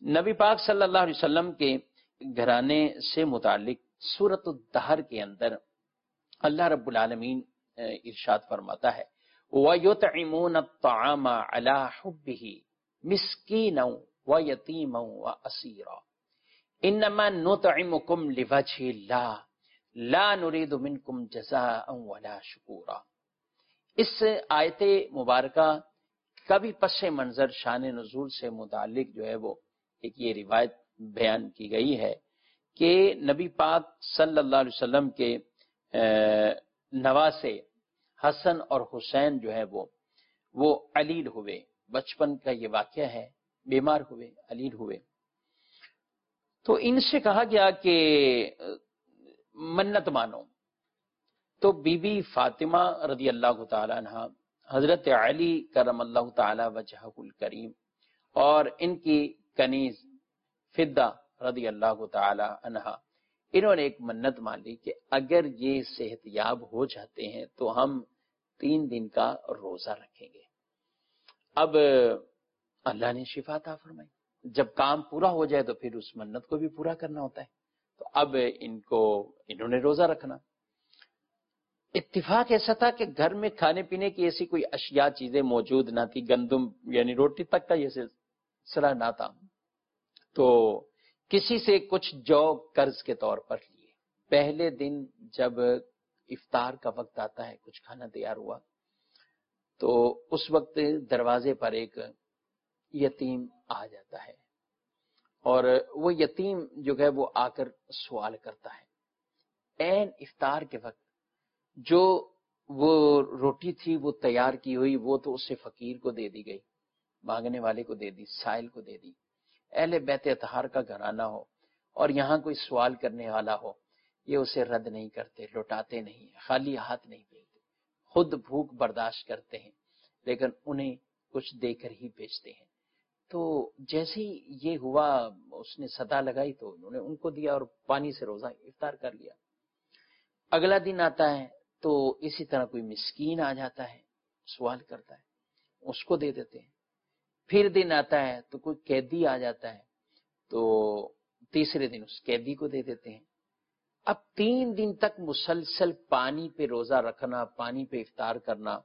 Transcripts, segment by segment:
نبی پاک صلی اللہ علیہ وسلم کے گھرانے سے متعلق سورۃ الدہر کے اندر اللہ رب العالمین ارشاد فرماتا ہے وَيُطْعِمُونَ الطَّعَامَ عَلَى حُبِّهِ مِسْكِينًا وَيَتِيمًا وَأَسِيرًا إِنَّمَا نُطْعِمُكُمْ لِوَجْهِ اللَّهِ لَا نُرِيدُ مِنْكُمْ جَزَاءً وَلَا شُكُورًا۔ اس آیت مبارکہ کا بھی پس منظر شان نزول سے متعلق جو ہے وہ ایک یہ روایت بیان کی گئی ہے کہ نبی پاک صلی اللہ علیہ وسلم کے نواسے حسن اور حسین جو ہے وہ علیل ہوئے، بچپن کا یہ واقعہ ہے، بیمار ہوئے، علیل ہوئے، تو ان سے کہا گیا کہ منت مانو، تو بی بی فاطمہ رضی اللہ تعالی عنہ، حضرت علی کرم اللہ تعالی وجہہ الکریم اور ان کی کنیز فدہ رضی اللہ تعالی عنہ، انہوں نے ایک منت مان لی کہ اگر یہ صحت یاب ہو جاتے ہیں تو ہم 3 دن کا روزہ رکھیں گے۔ اب اللہ نے شفا عطا فرمائی، جب کام پورا ہو جائے تو پھر اس منت کو بھی پورا کرنا ہوتا ہے، تو اب انہوں نے روزہ رکھنا۔ اتفاق ایسا تھا کہ گھر میں کھانے پینے کی ایسی کوئی اشیاء چیزیں موجود نہ تھی، گندم یعنی روٹی تک کا یہ سلسلہ نہ تھا، تو کسی سے کچھ جو قرض کے طور پر لیے۔ پہلے دن جب افطار کا وقت آتا ہے، کچھ کھانا تیار ہوا، تو اس وقت دروازے پر ایک یتیم آ جاتا ہے، اور وہ یتیم جو ہے وہ آ کر سوال کرتا ہے۔ عین افطار کے وقت جو وہ روٹی تھی وہ تیار کی ہوئی، وہ تو اسے فقیر کو دے دی گئی، مانگنے والے کو دے دی، سائل کو دے دی۔ اہل بیت اطہار کا گھرانہ ہو اور یہاں کوئی سوال کرنے والا ہو، یہ اسے رد نہیں کرتے، لوٹاتے نہیں، خالی ہاتھ نہیں بھیجتے، خود بھوک برداشت کرتے ہیں لیکن انہیں کچھ دے کر ہی بھیجتے ہیں۔ تو جیسے ہی یہ ہوا، اس نے صدا لگائی تو انہوں نے ان کو دیا اور پانی سے روزہ افطار کر لیا۔ اگلا دن آتا ہے تو اسی طرح کوئی مسکین آ جاتا ہے، سوال کرتا ہے، اس کو دے دیتے ہیں۔ پھر دن آتا ہے تو کوئی قیدی آ جاتا ہے، تو تیسرے دن اس قیدی کو دے دیتے ہیں۔ اب 3 دن تک مسلسل پانی پہ روزہ رکھنا، پانی پہ افطار کرنا،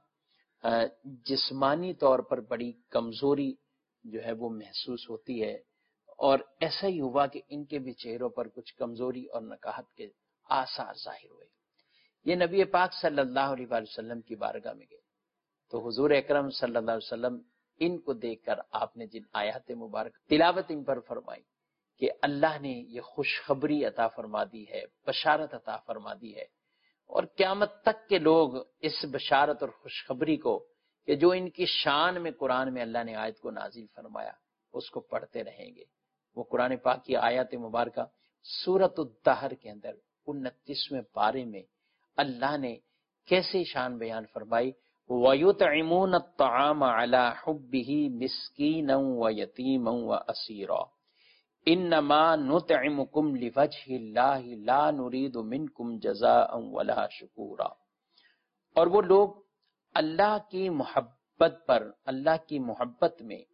جسمانی طور پر بڑی کمزوری جو ہے وہ محسوس ہوتی ہے، اور ایسا ہی ہوا کہ ان کے بھی چہروں پر کچھ کمزوری اور نکاہت کے آثار ظاہر ہوئے۔ یہ نبی پاک صلی اللہ علیہ وآلہ وسلم کی بارگاہ میں گئے تو حضور اکرم صلی اللہ علیہ وسلم ان کو دیکھ کر آپ نے جن آیات مبارک تلاوت ان پر فرمائی کہ اللہ نے یہ خوشخبری عطا فرما دی ہے، بشارت عطا فرما دی ہے، اور قیامت تک کے لوگ اس بشارت اور خوشخبری کو کہ جو ان کی شان میں قرآن میں اللہ نے آیت کو نازل فرمایا اس کو پڑھتے رہیں گے۔ وہ قرآن پاک کی آیات مبارکہ سورۃ الدہر کے اندر 29ویں پارے میں اللہ نے کیسے شان بیان فرمائی، وَيُطْعِمُونَ الطَّعَامَ عَلَى حُبِّهِ مِسْكِينًا وَيَتِيمًا وَأَسِيرًا إِنَّمَا نُطْعِمُكُمْ لِوَجْهِ اللَّهِ لَا نُرِيدُ مِنْكُمْ جَزَاءً وَلَا شُكُورًا۔ اور وہ لوگ اللہ کی محبت پر، اللہ کی محبت میں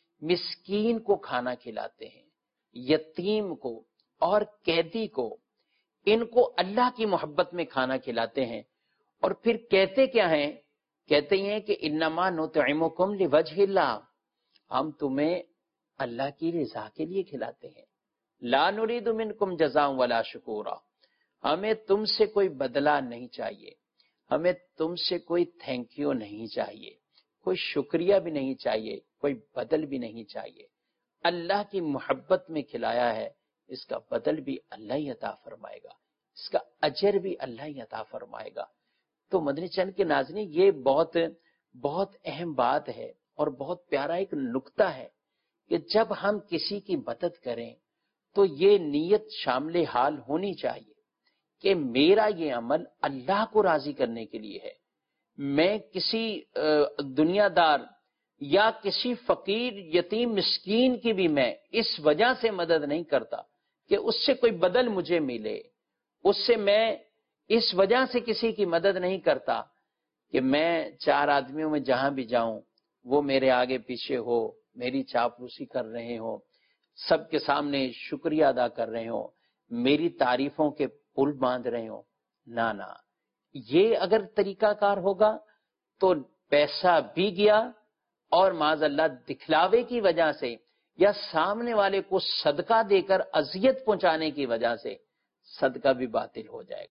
مسکین کو کھانا کھلاتے ہیں، یتیم کو اور قیدی کو، ان کو اللہ کی محبت میں کھانا کھلاتے ہیں، اور پھر کہتے کیا ہیں؟ کہتے ہیں کہ انما نطعمکم لوجہ اللہ، ہم تمہیں اللہ کی رضا کے لیے کھلاتے ہیں، لا نرید منکم جزاء ولا شکورا، ہمیں تم سے کوئی بدلہ نہیں چاہیے، ہمیں تم سے کوئی تھینک یو نہیں چاہیے، کوئی شکریہ بھی نہیں چاہیے، کوئی بدل بھی نہیں چاہیے۔ اللہ کی محبت میں کھلایا ہے، اس کا بدل بھی اللہ ہی عطا فرمائے گا، اس کا اجر بھی اللہ ہی عطا فرمائے گا۔ تو مدنی چینل کے ناظرین، یہ بہت بہت اہم بات ہے اور بہت پیارا ایک نکتہ ہے کہ جب ہم کسی کی مدد کریں تو یہ نیت شامل حال ہونی چاہیے کہ میرا یہ عمل اللہ کو راضی کرنے کے لیے ہے، میں کسی دنیا دار یا کسی فقیر یتیم مسکین کی بھی میں اس وجہ سے مدد نہیں کرتا کہ اس سے کوئی بدل مجھے ملے، اس سے میں اس وجہ سے کسی کی مدد نہیں کرتا کہ میں 4 آدمیوں میں جہاں بھی جاؤں وہ میرے آگے پیچھے ہو، میری چاپلوسی کر رہے ہوں، سب کے سامنے شکریہ ادا کر رہے ہوں، میری تعریفوں کے پل باندھ رہے ہوں. نہ یہ اگر طریقہ کار ہوگا تو پیسہ بھی گیا، اور معاذ اللہ دکھلاوے کی وجہ سے یا سامنے والے کو صدقہ دے کر اذیت پہنچانے کی وجہ سے صدقہ بھی باطل ہو جائے گا.